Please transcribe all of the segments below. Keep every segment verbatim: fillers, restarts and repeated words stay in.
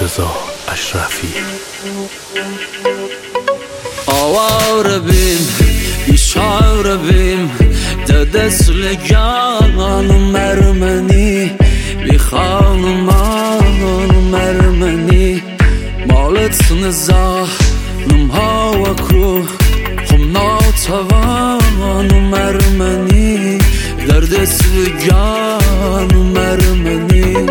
مرتضی اشرفی. آواره بیم بیچاره بیم ده دست لگان مرمنی بی خانمان مرمنی مالت نزاحنم هوا کرو خم ناتوان مرمنی در دست لگان مرمنی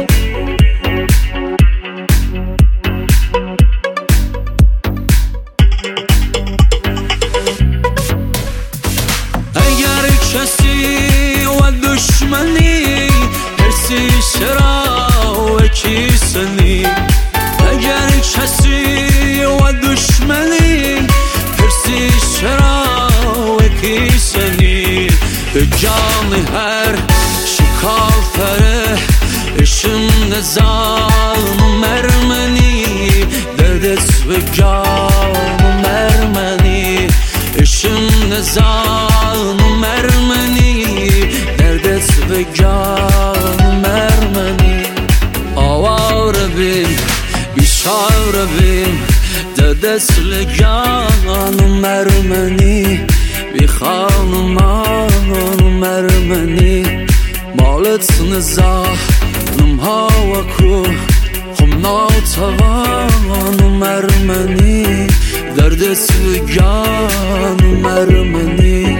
کسی و دشمنی هرسی شرا و کیسنی اگر کسی و دشمنی هرسی شرا و کیسنی به جان هر شکافره اشم نظام مرمنی در دست به جان مرمنی اشم نظام مرمنی در دست به جان مرمنی آواره بیم بیچاره بیم در دست لگان مرمنی بی خانمان مرمنی مالت نزاحنم هوا کرو خم ناتوان مرمنی در دست لگان مرمنی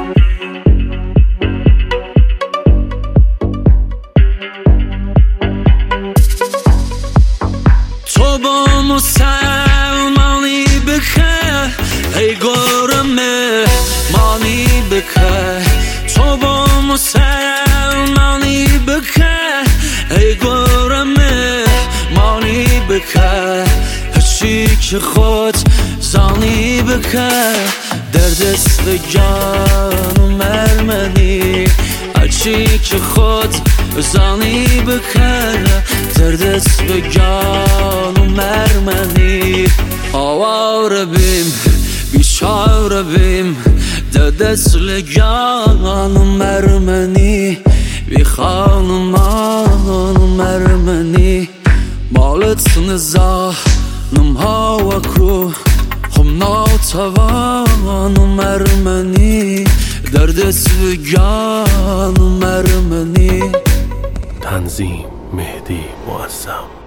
تو با مسلمانی بکه ای گرمه مانی بکه تو با مسلمانی بکه ای گرمه مانی بکه هرچی که خود زانی بکه در دست جان مرمنی هرچی که خود زانی بکه در دست به جان مرمنی آواره بیم بیچاره بیم در دست لگان مرمنی بی خانمان مرمنی مالت نزاحنم هوا کرو خم ناتوان مرمنی در دست به جان مرمنی. تنظیم مهدی معظم.